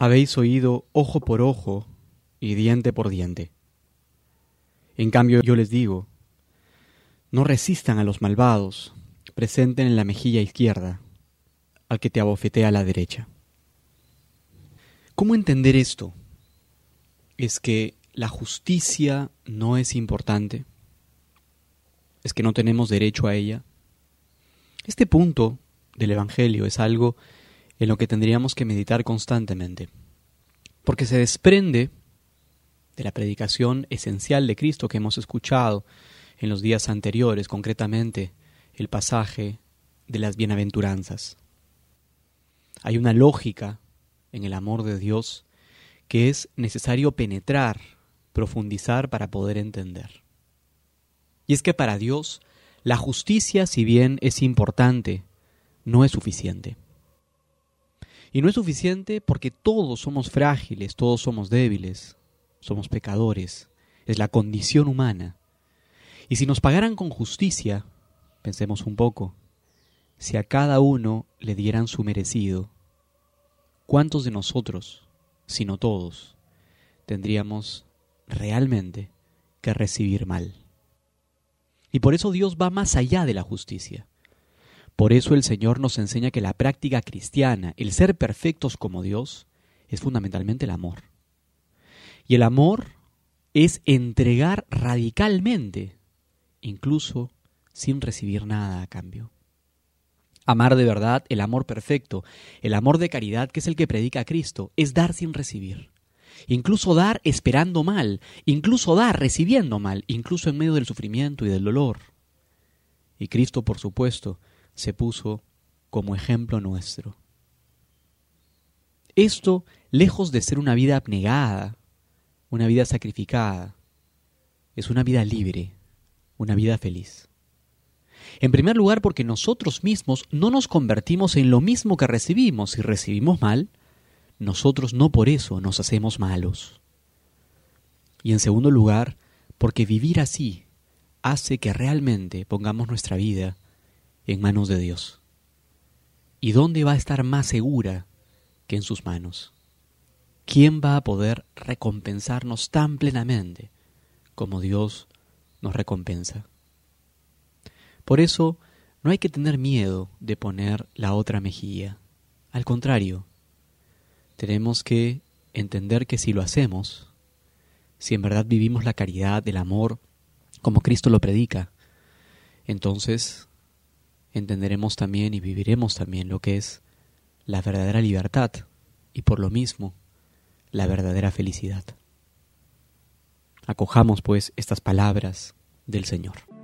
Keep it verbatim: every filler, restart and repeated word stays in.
habéis oído ojo por ojo y diente por diente. En cambio yo les digo, no resistan a los malvados, presenten en la mejilla izquierda al que te abofetea a la derecha. ¿Cómo entender esto? ¿Es que la justicia no es importante? ¿Es que no tenemos derecho a ella? Este punto del Evangelio es algo en lo que tendríamos que meditar constantemente, porque se desprende de la predicación esencial de Cristo que hemos escuchado en los días anteriores, concretamente el pasaje de las bienaventuranzas. Hay una lógica en el amor de Dios que es necesario penetrar, profundizar para poder entender. Y es que para Dios la justicia, si bien es importante, no es suficiente. Y no es suficiente porque todos somos frágiles, todos somos débiles, somos pecadores, es la condición humana. Y si nos pagaran con justicia, pensemos un poco, si a cada uno le dieran su merecido, ¿cuántos de nosotros, si no todos, tendríamos realmente que recibir mal? Y por eso Dios va más allá de la justicia. Por eso el Señor nos enseña que la práctica cristiana, el ser perfectos como Dios, es fundamentalmente el amor. Y el amor es entregar radicalmente, incluso sin recibir nada a cambio. Amar de verdad, el amor perfecto, el amor de caridad que es el que predica Cristo, es dar sin recibir. Incluso dar esperando mal, incluso dar recibiendo mal, incluso en medio del sufrimiento y del dolor. Y Cristo, por supuesto, se puso como ejemplo nuestro. Esto, lejos de ser una vida abnegada, una vida sacrificada, es una vida libre, una vida feliz. En primer lugar, porque nosotros mismos no nos convertimos en lo mismo que recibimos. Si recibimos mal, nosotros no por eso nos hacemos malos. Y en segundo lugar, porque vivir así hace que realmente pongamos nuestra vida en manos de Dios. ¿Y dónde va a estar más segura que en sus manos? ¿Quién va a poder recompensarnos tan plenamente como Dios nos recompensa? Por eso no hay que tener miedo de poner la otra mejilla. Al contrario, tenemos que entender que si lo hacemos, si en verdad vivimos la caridad, el amor, como Cristo lo predica, entonces entenderemos también y viviremos también lo que es la verdadera libertad y por lo mismo la verdadera felicidad. Acojamos pues estas palabras del Señor.